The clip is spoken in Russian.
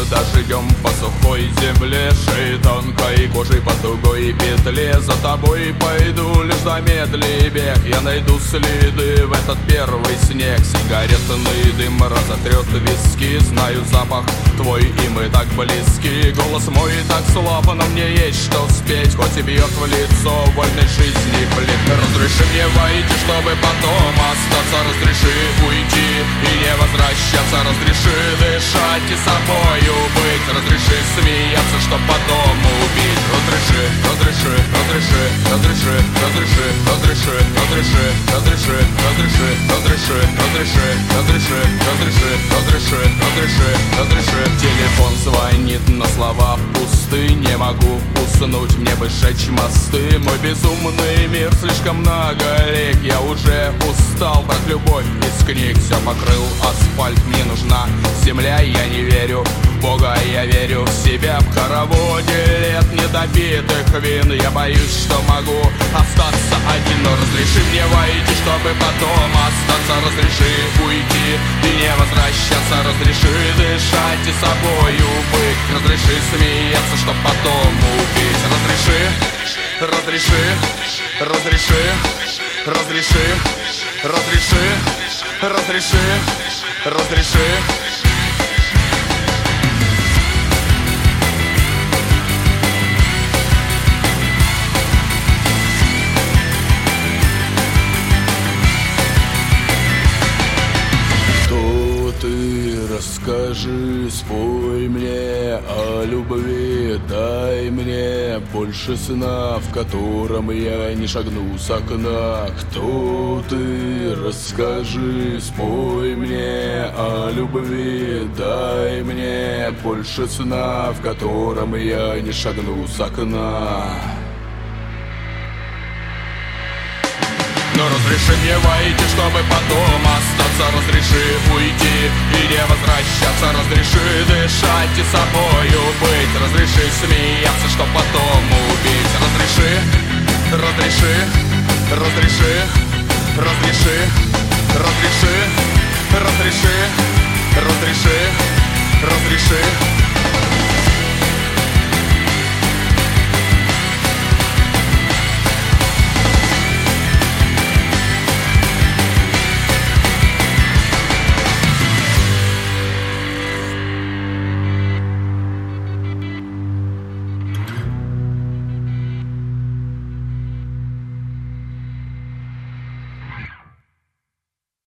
дождем по сухой земле, шеи тонкой кожей по тугой петле. За тобой пойду лишь замедли бег, я найду следы в этот первый снег. Сигаретный дым разотрет виски, знаю запах твой, и мы так близки. Голос мой так слаб, но мне есть что спеть, хоть и бьет в лицо вольной жизни плеть. Разреши мне войти, чтобы потом остаться, разреши уйти и не возвращаться, разреши дышать и собою быть, разреши смеяться, чтоб потом убить. Разреши, разреши, разреши, разреши, разреши, разреши, разреши, разреши, разреши, разреши, разреши, разреши, разреши, разреши, разреши, разреши. Телефон звонит, но слова пусты, не могу уснуть, мне бы сжечь мосты. Мой безумный мир, слишком много рек, я уже устал брать любовь из книг. Все покрыл асфальт, мне нужна земля, я не верю в Бога, я верю в себя. В хороводе лет недопитых вин я боюсь, что могу остаться один. Но разреши мне войти, чтобы потом остаться, разреши уйти и не возвращаться, разреши дышать и собою быть, разреши смеяться, чтоб потом убить. Разреши, разреши, разреши, разреши, разреши, разреши, разреши. Расскажи, спой мне о любви, дай мне больше сна, в котором я не шагну с окна. Кто ты? Расскажи, спой мне о любви, дай мне больше сна, в котором я не шагну с окна. Но разреши мне войти, чтобы потом остаться, разреши уйти и не возвращаться, разреши дышать и собою быть, разреши смеяться, чтоб потом убить. Разреши, разреши, разреши, разреши, разреши, разреши, разреши, разреши.